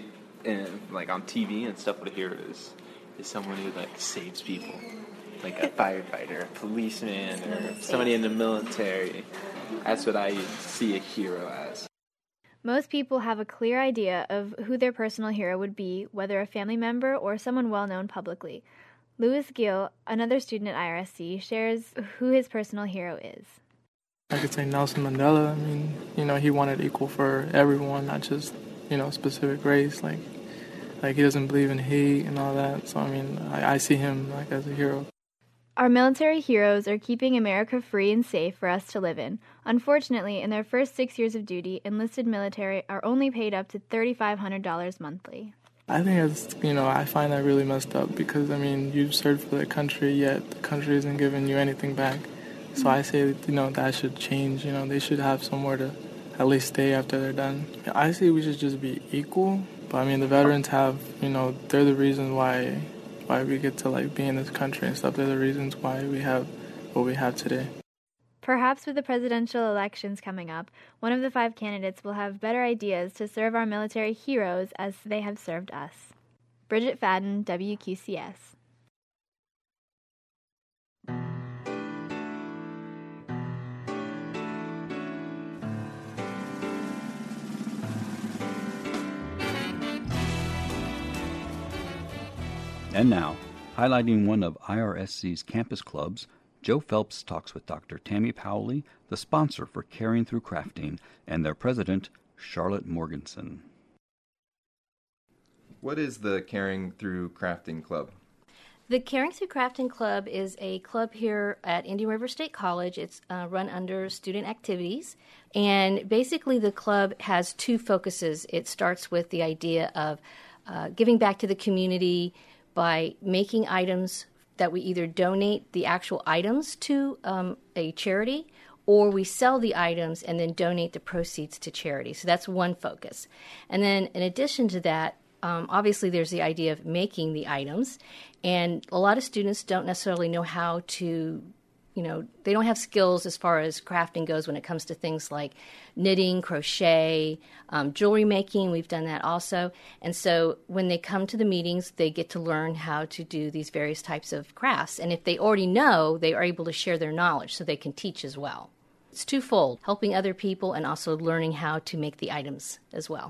on TV and stuff with a hero is someone who saves people. Like a firefighter, a policeman, or somebody in the military. That's what I see a hero as. Most people have a clear idea of who their personal hero would be, whether a family member or someone well-known publicly. Louis Gill, another student at IRSC, shares who his personal hero is. I could say Nelson Mandela. I mean, he wanted equal for everyone, not just, specific race. Like he doesn't believe in hate and all that. So, I see him as a hero. Our military heroes are keeping America free and safe for us to live in. Unfortunately, in their first 6 years of duty, enlisted military are only paid up to $3,500 monthly. I think it's, I find that really messed up because, you served for the country, yet the country isn't giving you anything back. So I say, that should change. They should have somewhere to at least stay after they're done. I say we should just be equal, but the veterans have, they're the reason why why we get to like be in this country and stuff. They're the reasons why we have what we have today. Perhaps with the presidential elections coming up, one of the 5 candidates will have better ideas to serve our military heroes as they have served us. Bridget Fadden, WQCS. And now, highlighting one of IRSC's campus clubs, Joe Phelps talks with Dr. Tammy Powley, the sponsor for Caring Through Crafting, and their president, Charlotte Morganson. What is the Caring Through Crafting Club? The Caring Through Crafting Club is a club here at Indian River State College. It's run under student activities. And basically the club has 2 focuses. It starts with the idea of giving back to the community by making items that we either donate the actual items to a charity, or we sell the items and then donate the proceeds to charity. So that's one focus. And then in addition to that, obviously there's the idea of making the items, and a lot of students don't necessarily know how to, they don't have skills as far as crafting goes when it comes to things like knitting, crochet, jewelry making. We've done that also. And so when they come to the meetings, they get to learn how to do these various types of crafts. And if they already know, they are able to share their knowledge so they can teach as well. It's twofold, helping other people and also learning how to make the items as well.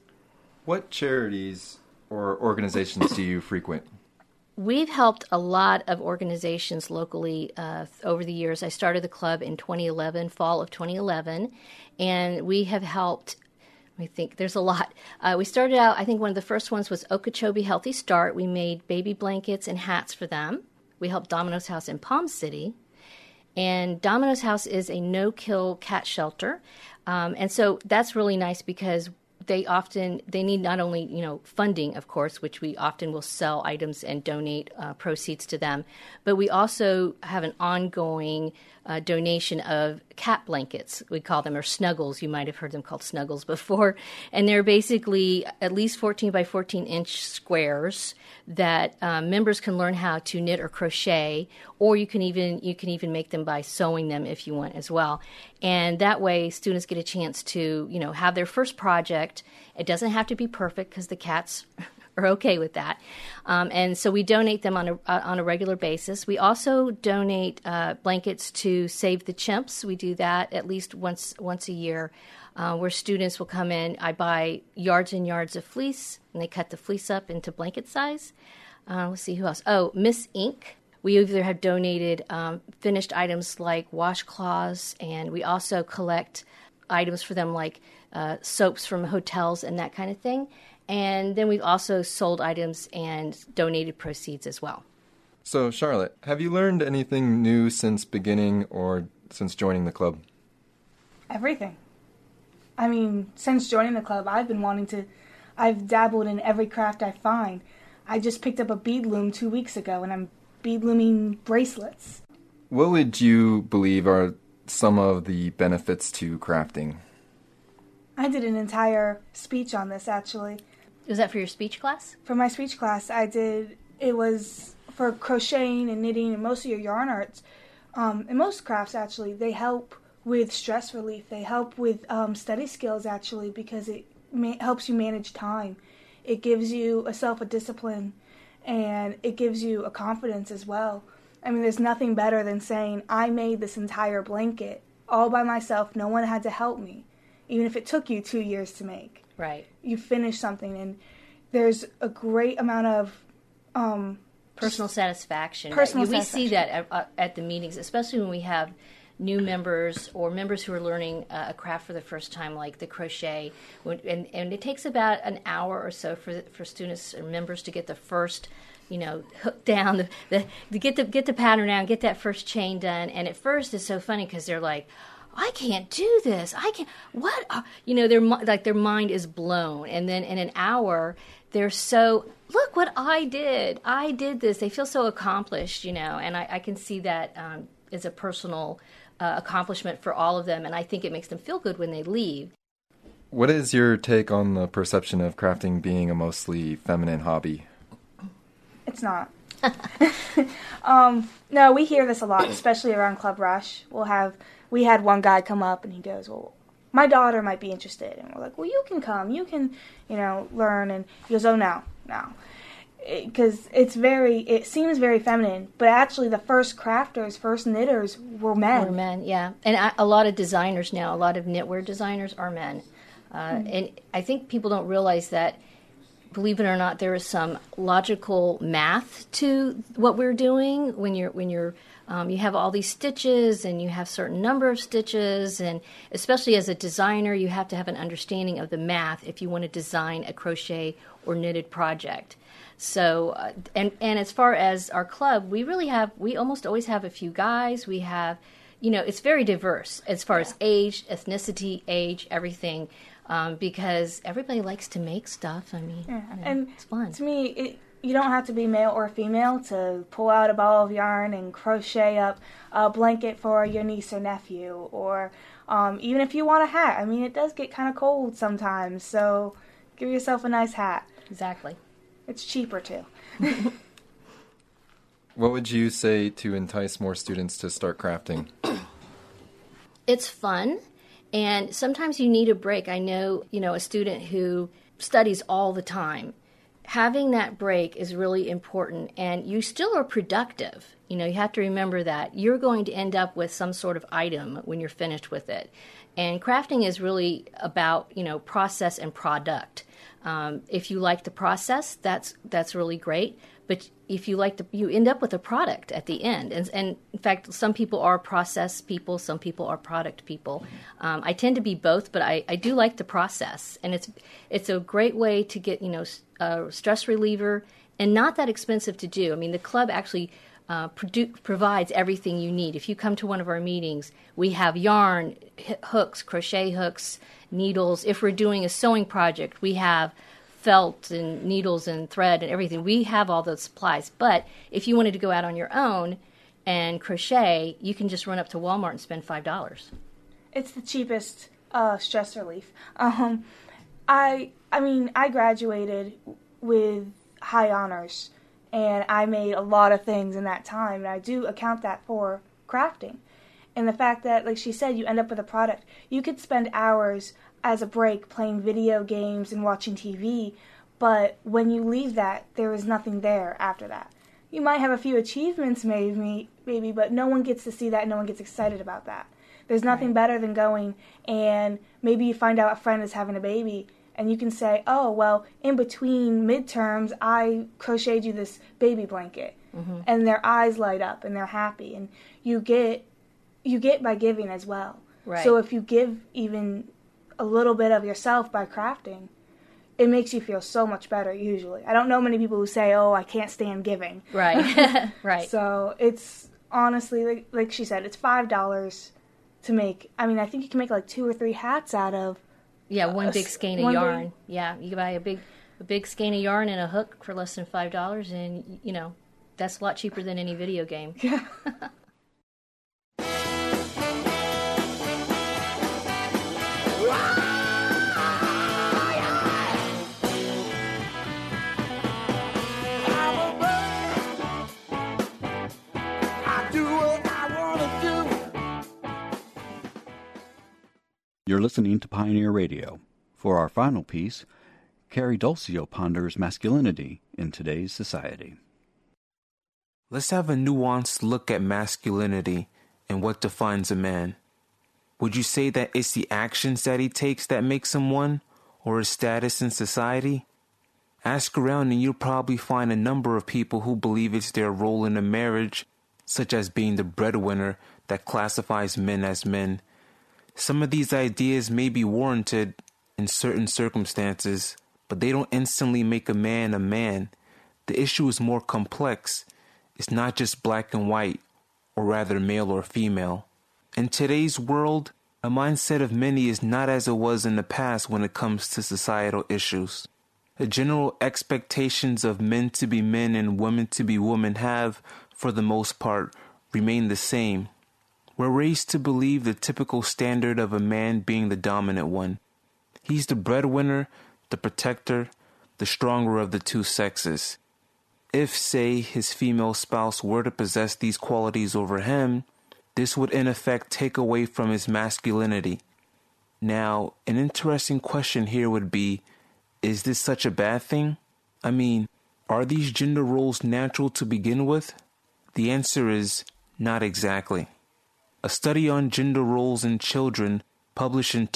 What charities or organizations do you frequent? We've helped a lot of organizations locally over the years. I started the club in 2011, fall of 2011, and we have helped, I think there's a lot. We started out, I think one of the first ones was Okeechobee Healthy Start. We made baby blankets and hats for them. We helped Domino's House in Palm City. And Domino's House is a no-kill cat shelter. And so that's really nice because they need not only, funding, of course, which we often will sell items and donate proceeds to them, but we also have an ongoing donation of cat blankets, we call them, or snuggles. You might have heard them called snuggles before. And they're basically at least 14 by 14 inch squares that members can learn how to knit or crochet, or you can even make them by sewing them if you want as well. And that way students get a chance to, have their first project. It doesn't have to be perfect because the cats are okay with that. And so we donate them on a regular basis. We also donate blankets to Save the Chimps. We do that at least once a year, where students will come in. I buy yards and yards of fleece, and they cut the fleece up into blanket size. Let's see who else. Oh, Miss Ink. We either have donated finished items like washcloths, and we also collect items for them like soaps from hotels and that kind of thing. And then we've also sold items and donated proceeds as well. So, Charlotte, have you learned anything new since beginning or since joining the club? Everything. I mean, since joining the club, I've dabbled in every craft I find. I just picked up a bead loom 2 weeks ago, and I'm bead looming bracelets. What would you believe are some of the benefits to crafting? I did an entire speech on this, actually. Was that for your speech class? For my speech class, it was for crocheting and knitting and most of your yarn arts. And most crafts, actually, they help with stress relief. They help with study skills, actually, because it helps you manage time. It gives you a discipline, and it gives you a confidence as well. I mean, there's nothing better than saying, I made this entire blanket all by myself. No one had to help me, even if it took you 2 years to make. Right. You finish something, and there's a great amount of personal satisfaction. We see that at the meetings, especially when we have new members or members who are learning a craft for the first time, like the crochet. And it takes about an hour or so for students or members to get the first, hook down, to get the pattern down, get that first chain done. And at first, it's so funny because they're like, I can't do this. I can't. What? Their mind is blown. And then in an hour, they're so, look what I did. I did this. They feel so accomplished, and I can see that as a personal accomplishment for all of them. And I think it makes them feel good when they leave. What is your take on the perception of crafting being a mostly feminine hobby? It's not. No, we hear this a lot, especially around Club Rush. We had one guy come up and he goes, well, my daughter might be interested. And we're like, well, you can come. You can, learn. And he goes, oh, no. Because it seems very feminine, but actually the first crafters, first knitters were men. Were men, yeah. And a lot of designers now, a lot of knitwear designers are men. And I think people don't realize that, believe it or not, there is some logical math to what we're doing when you have all these stitches and you have a certain number of stitches, and especially as a designer, you have to have an understanding of the math if you want to design a crochet or knitted project. So, and as far as our club, we almost always have a few guys. We have, it's very diverse as far as age, ethnicity, everything. Because everybody likes to make stuff. I mean, and it's fun. To me, you don't have to be male or female to pull out a ball of yarn and crochet up a blanket for your niece or nephew, or even if you want a hat. I mean, it does get kind of cold sometimes, so give yourself a nice hat. Exactly. It's cheaper, too. What would you say to entice more students to start crafting? It's fun. And sometimes you need a break. I know, a student who studies all the time. Having that break is really important, and you still are productive. You have to remember that. You're going to end up with some sort of item when you're finished with it. And crafting is really about, process and product. If you like the process, that's really great. But if you you end up with a product at the end. And in fact, some people are process people, some people are product people. I tend to be both, but I do like the process. And it's a great way to get, a stress reliever and not that expensive to do. I mean, the club actually provides everything you need. If you come to one of our meetings, we have yarn, hooks, crochet hooks, needles. If we're doing a sewing project, we have felt and needles and thread and everything. We have all those supplies. But if you wanted to go out on your own and crochet, you can just run up to Walmart and spend $5. It's the cheapest stress relief. I graduated with high honors, and I made a lot of things in that time, and I do account that for crafting. And the fact that, like she said, you end up with a product. You could spend hours as a break playing video games and watching TV, but when you leave that, there is nothing there after that. You might have a few achievements maybe, but no one gets to see that, no one gets excited about that. There's nothing better than going and maybe you find out a friend is having a baby and you can say, oh, well, in between midterms, I crocheted you this baby blanket. Mm-hmm. And their eyes light up and they're happy. And you get by giving as well. Right. So if you give even a little bit of yourself by crafting, it makes you feel so much better usually. I don't know many people who say, oh, I can't stand giving. Right. Right. So it's honestly, like she said, it's $5 to make. I mean, I think you can make like 2 or 3 hats out of. Yeah, one big skein of yarn. Yeah, you can buy a big skein of yarn and a hook for less than $5, and that's a lot cheaper than any video game. Yeah. You're listening to Pioneer Radio. For our final piece, Carrie Dulcio ponders masculinity in today's society. Let's have a nuanced look at masculinity and what defines a man. Would you say that it's the actions that he takes that makes him one, or his status in society? Ask around and you'll probably find a number of people who believe it's their role in a marriage, such as being the breadwinner, that classifies men as men. Some of these ideas may be warranted in certain circumstances, but they don't instantly make a man a man. The issue is more complex. It's not just black and white, or rather male or female. In today's world, a mindset of many is not as it was in the past when it comes to societal issues. The general expectations of men to be men and women to be women have, for the most part, remained the same. We're raised to believe the typical standard of a man being the dominant one. He's the breadwinner, the protector, the stronger of the two sexes. if, say, his female spouse were to possess these qualities over him, this would in effect take away from his masculinity. Now, an interesting question here would be, is this such a bad thing? I mean, are these gender roles natural to begin with? The answer is not exactly. A study on gender roles in children, published in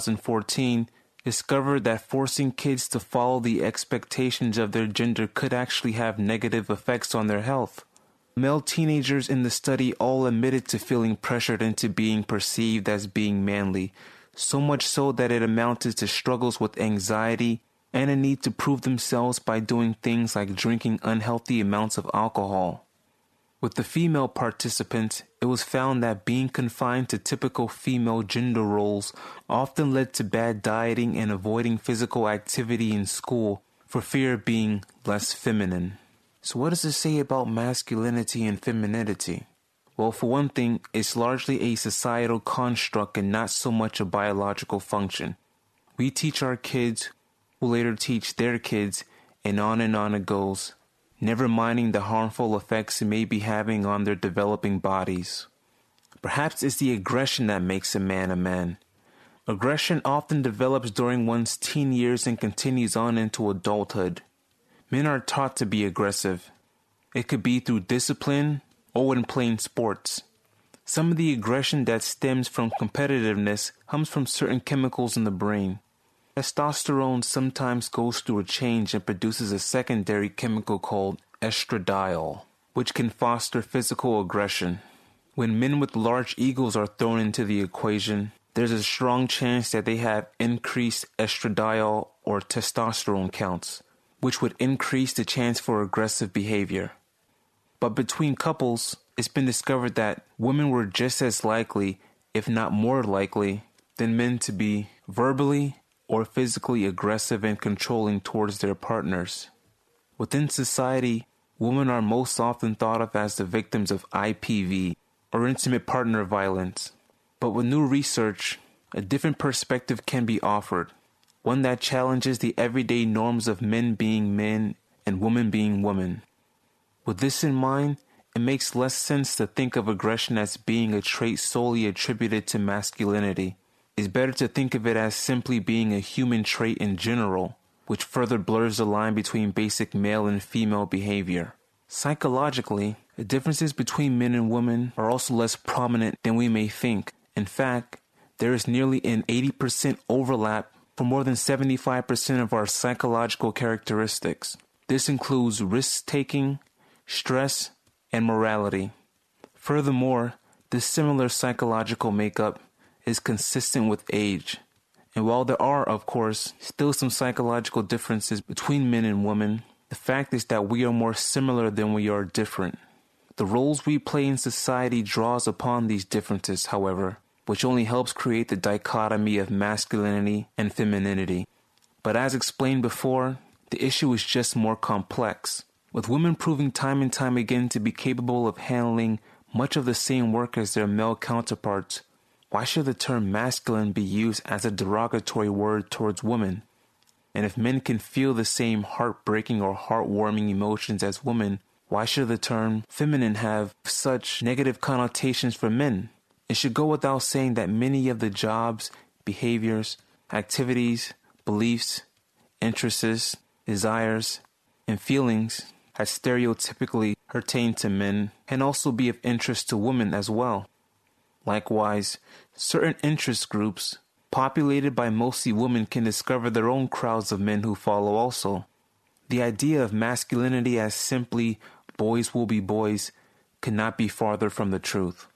2014, discovered that forcing kids to follow the expectations of their gender could actually have negative effects on their health. Male teenagers in the study all admitted to feeling pressured into being perceived as being manly, so much so that it amounted to struggles with anxiety and a need to prove themselves by doing things like drinking unhealthy amounts of alcohol. With the female participants, it was found that being confined to typical female gender roles often led to bad dieting and avoiding physical activity in school for fear of being less feminine. So what does it say about masculinity and femininity? Well, for one thing, it's largely a societal construct and not so much a biological function. We teach our kids, who later teach their kids, and on it goes, never minding the harmful effects it may be having on their developing bodies. Perhaps it's the aggression that makes a man a man. Aggression often develops during one's teen years and continues on into adulthood. Men are taught to be aggressive. It could be through discipline or when playing sports. Some of the aggression that stems from competitiveness comes from certain chemicals in the brain. Testosterone sometimes goes through a change and produces a secondary chemical called estradiol, which can foster physical aggression. When men with large egos are thrown into the equation, there's a strong chance that they have increased estradiol or testosterone counts, which would increase the chance for aggressive behavior. But between couples, it's been discovered that women were just as likely, if not more likely, than men to be verbally or physically aggressive and controlling towards their partners. Within society, women are most often thought of as the victims of IPV, or intimate partner violence. But with new research, a different perspective can be offered, one that challenges the everyday norms of men being men and women being women. With this in mind, it makes less sense to think of aggression as being a trait solely attributed to masculinity. It's better to think of it as simply being a human trait in general, which further blurs the line between basic male and female behavior. Psychologically, the differences between men and women are also less prominent than we may think. In fact, there is nearly an 80% overlap for more than 75% of our psychological characteristics. This includes risk-taking, stress, and morality. Furthermore, this similar psychological makeup is consistent with age. And while there are, of course, still some psychological differences between men and women, the fact is that we are more similar than we are different. The roles we play in society draws upon these differences, however, which only helps create the dichotomy of masculinity and femininity. But as explained before, the issue is just more complex, with women proving time and time again to be capable of handling much of the same work as their male counterparts. Why should the term masculine be used as a derogatory word towards women? And if men can feel the same heartbreaking or heartwarming emotions as women, why should the term feminine have such negative connotations for men? It should go without saying that many of the jobs, behaviors, activities, beliefs, interests, desires, and feelings that stereotypically pertain to men can also be of interest to women as well. Likewise, certain interest groups, populated by mostly women, can discover their own crowds of men who follow also. The idea of masculinity as simply boys will be boys could not be farther from the truth.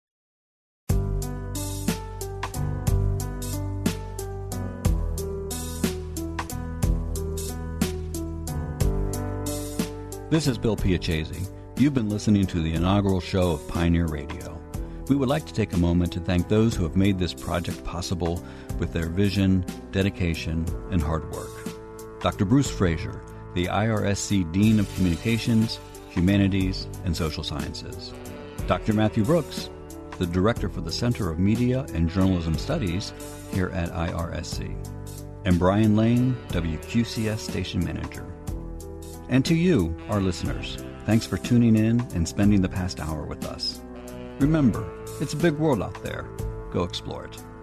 This is Bill Piacese. You've been listening to the inaugural show of Pioneer Radio. We would like to take a moment to thank those who have made this project possible with their vision, dedication, and hard work. Dr. Bruce Fraser, the IRSC Dean of Communications, Humanities, and Social Sciences. Dr. Matthew Brooks, the Director for the Center of Media and Journalism Studies here at IRSC. And Brian Lane, WQCS Station Manager. And to you, our listeners, thanks for tuning in and spending the past hour with us. Remember, it's a big world out there. Go explore it.